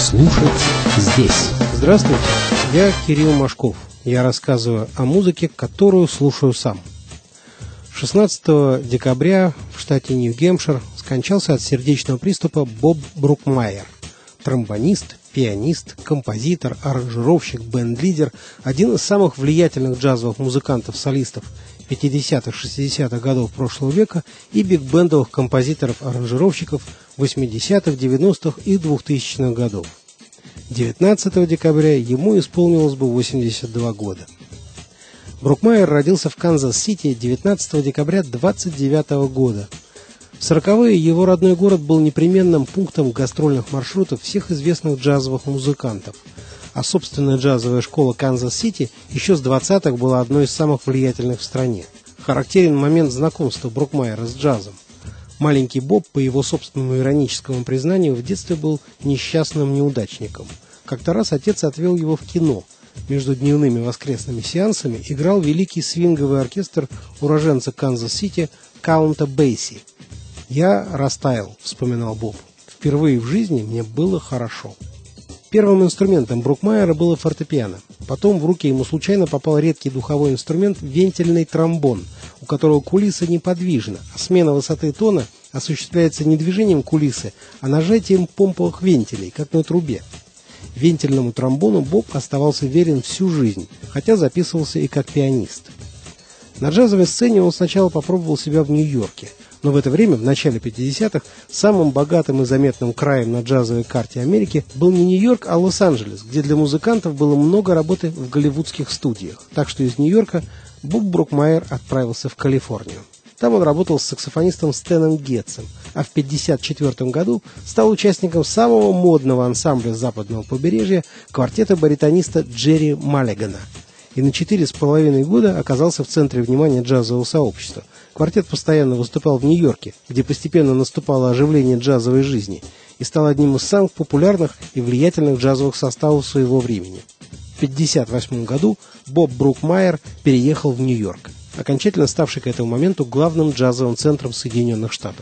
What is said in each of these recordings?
слушать здесь. Здравствуйте, я Кирилл Машков. Я рассказываю о музыке, которую слушаю сам. 16 декабря в штате Нью-Гэмпшир скончался от сердечного приступа Боб Брукмайер. Тромбонист, пианист, композитор, аранжировщик, бенд-лидер, один из самых влиятельных джазовых музыкантов-солистов 50-х, 60-х годов прошлого века и биг-бендовых композиторов-аранжировщиков 80-х, 90-х и 2000-х годов. 19 декабря ему исполнилось бы 82 года. Брукмайер родился в Канзас-Сити 19 декабря 1929 года. В 40-е его родной город был непременным пунктом гастрольных маршрутов всех известных джазовых музыкантов, а собственная джазовая школа Канзас-Сити еще с 20-х была одной из самых влиятельных в стране. Характерен момент знакомства Брукмайера с джазом. Маленький Боб, по его собственному ироническому признанию, в детстве был несчастным неудачником. Как-то раз отец отвел его в кино. Между дневными воскресными сеансами играл великий свинговый оркестр уроженца Канзас-Сити Каунта Бейси. «Я растаял», — вспоминал Боб. «Впервые в жизни мне было хорошо». Первым инструментом Брукмайера было фортепиано. Потом в руки ему случайно попал редкий духовой инструмент вентильный тромбон, у которого кулиса неподвижна, а смена высоты тона осуществляется не движением кулисы, а нажатием помповых вентилей, как на трубе. Вентильному тромбону Боб оставался верен всю жизнь, хотя записывался и как пианист. На джазовой сцене он сначала попробовал себя в Нью-Йорке, но в это время, в начале 50-х, самым богатым и заметным краем на джазовой карте Америки был не Нью-Йорк, а Лос-Анджелес, где для музыкантов было много работы в голливудских студиях, так что из Нью-Йорка Боб Брукмайер отправился в Калифорнию. Там он работал с саксофонистом Стэном Гетцем, а в 1954 году стал участником самого модного ансамбля западного побережья квартета баритониста Джерри Маллигана. И на 4,5 года оказался в центре внимания джазового сообщества. Квартет постоянно выступал в Нью-Йорке, где постепенно наступало оживление джазовой жизни, и стал одним из самых популярных и влиятельных джазовых составов своего времени. В 1958 году Боб Брукмайер переехал в Нью-Йорк, окончательно ставший к этому моменту главным джазовым центром Соединенных Штатов.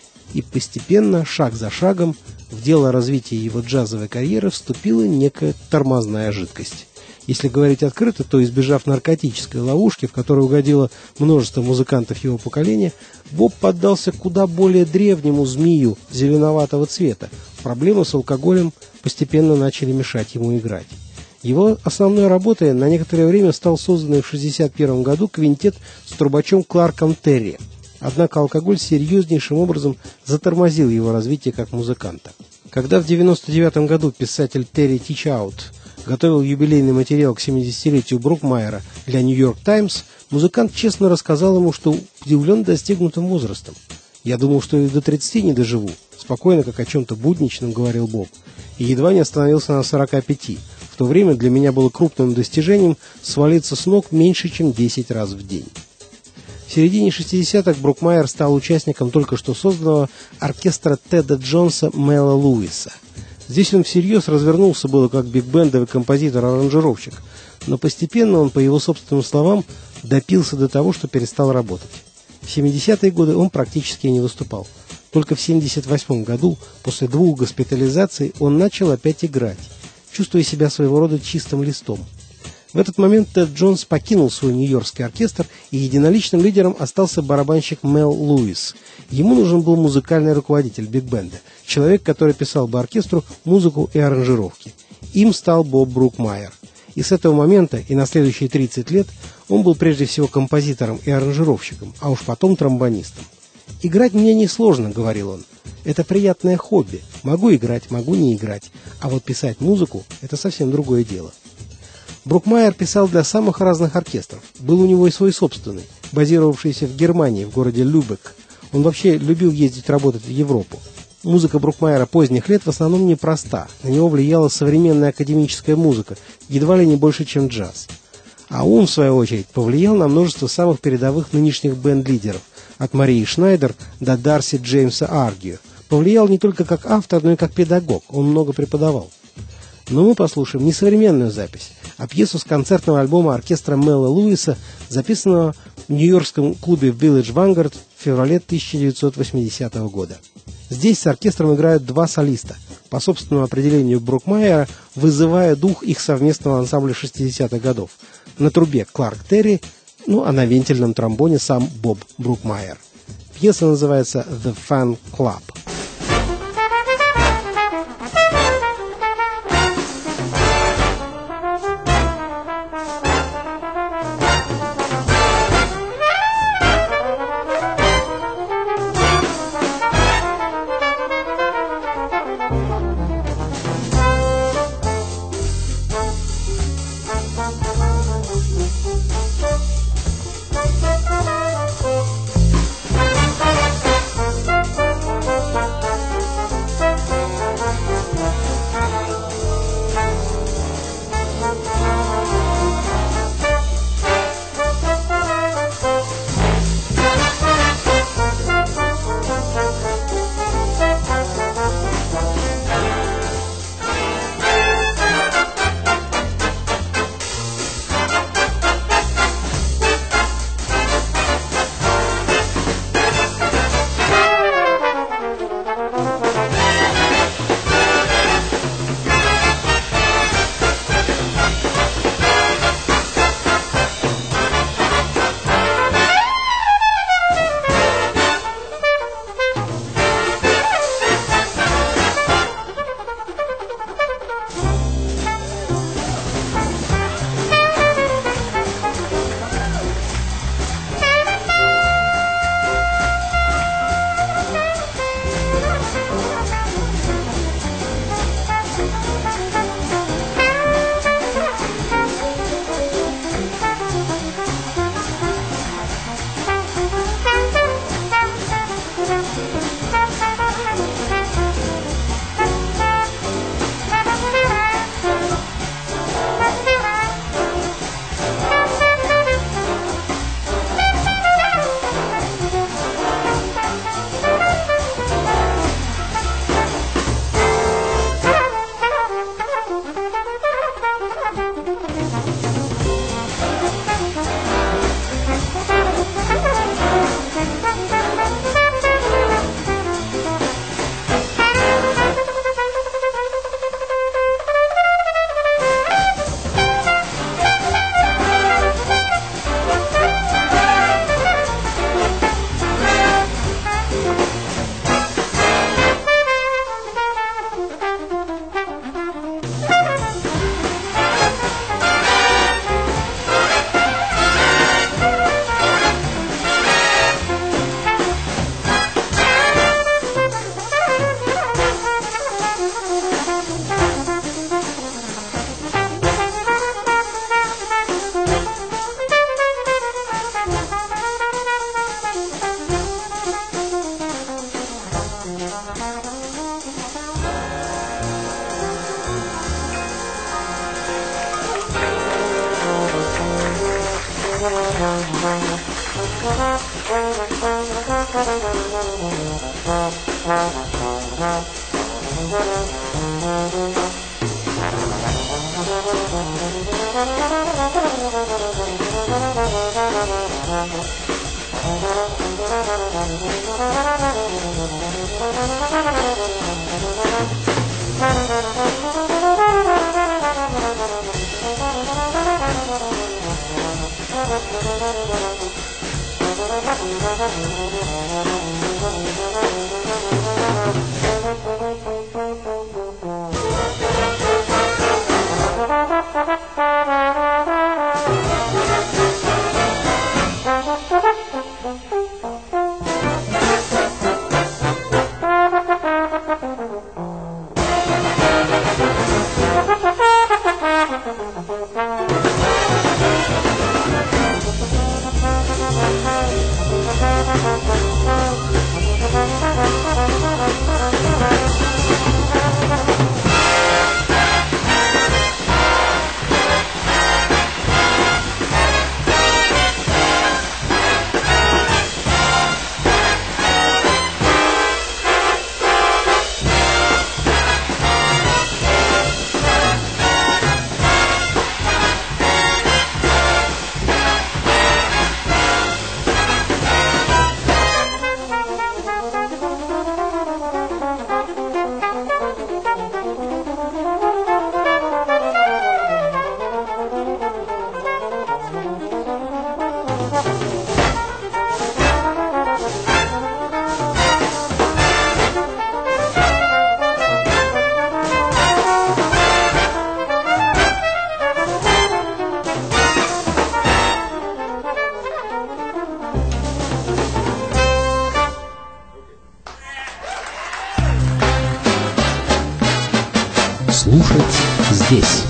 И постепенно, шаг за шагом, в дело развития его джазовой карьеры вступила некая тормозная жидкость. Если говорить открыто, то, избежав наркотической ловушки, в которую угодило множество музыкантов его поколения, Боб поддался куда более древнему змею зеленоватого цвета. Проблемы с алкоголем постепенно начали мешать ему играть. Его основной работой на некоторое время стал созданный в 1961 году квинтет с трубачом Кларком Терри. Однако алкоголь серьезнейшим образом затормозил его развитие как музыканта. Когда в 1999 году писатель Терри Тичаут готовил юбилейный материал к 70-летию Брукмайера для «Нью-Йорк Таймс», музыкант честно рассказал ему, что удивлен достигнутым возрастом. «Я думал, что и до 30 не доживу», — спокойно, как о чем-то будничном, говорил Боб, и едва не остановился на 45. В то время для меня было крупным достижением свалиться с ног меньше, чем 10 раз в день. В середине 60-х Брукмайер стал участником только что созданного оркестра Теда Джонса Мэла Луиса. Здесь он всерьез развернулся было как биг-бендовый композитор-аранжировщик, но постепенно он, по его собственным словам, допился до того, что перестал работать. В 70-е годы он практически не выступал. Только в 78 году, после 2 госпитализаций, он начал опять играть, чувствуя себя своего рода чистым листом. В этот момент Тед Джонс покинул свой нью-йоркский оркестр, и единоличным лидером остался барабанщик Мел Луис. Ему нужен был музыкальный руководитель биг-бенда, человек, который писал бы оркестру музыку и аранжировки. Им стал Боб Брукмайер. И с этого момента и на следующие 30 лет он был прежде всего композитором и аранжировщиком, а уж потом тромбонистом. «Играть мне несложно», — говорил он. «Это приятное хобби. Могу играть, могу не играть. А вот писать музыку — это совсем другое дело». Брукмайер писал для самых разных оркестров. Был у него и свой собственный, базировавшийся в Германии, в городе Любек. Он вообще любил ездить работать в Европу. Музыка Брукмайера поздних лет в основном непроста. На него влияла современная академическая музыка, едва ли не больше, чем джаз. А он, в свою очередь, повлиял на множество самых передовых нынешних бенд-лидеров, от Марии Шнайдер до Дарси Джеймса Аргио. Повлиял не только как автор, но и как педагог. Он много преподавал. Но мы послушаем не современную запись, а пьесу с концертного альбома оркестра Мэла Луиса, записанного в нью-йоркском клубе Village Vanguard в феврале 1980 года. Здесь с оркестром играют 2 солиста по собственному определению Брукмайера, вызывая дух их совместного ансамбля 60-х годов. На трубе Кларк Терри, а на вентильном тромбоне сам Боб Брукмайер. Пьеса называется «The Fan Club». Слушать здесь.